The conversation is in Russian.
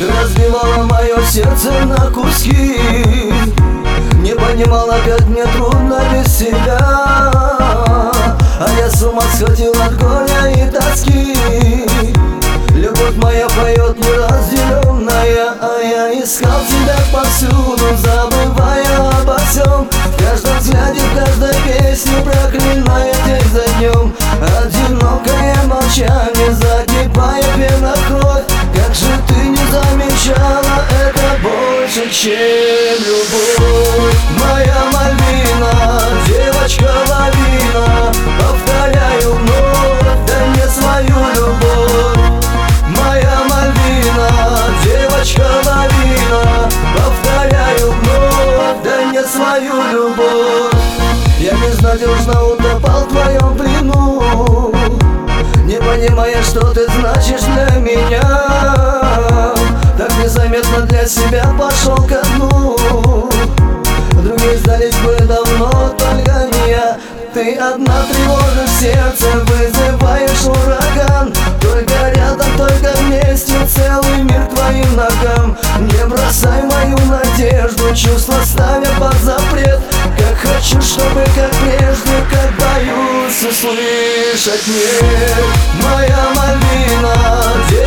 разбивала мое сердце на куски. Не понимала, как мне трудно без тебя, а я с ума сходил от горя и тоски. Любовь моя поет неразделенная, а я искал тебя повсюду, забывая обо всем. В каждом взгляде, в каждой песне, проклиная день за днем. Одинокое молчание, закипая пена кровь. Как же ты не замечала, это больше, чем любовь. Моя Мальвина, девочка-лавина, повторяю вновь, дай мне свою любовь. Моя Мальвина, девочка-лавина, повторяю вновь, дай мне свою любовь. Я безнадежно утопал в твоем плену, не понимая, что ты значишь для меня. Так незаметно для себя пошел ко дну. Другие сдались бы давно, только не я. Ты одна тревожишь сердце, вызываешь ураган. Только рядом, только вместе, целый мир к твоим ногам. Не бросай мою надежду, чувства ставя под запрет. Как хочу, чтобы как прежде, как боюсь услышать нет. Моя Мальвина,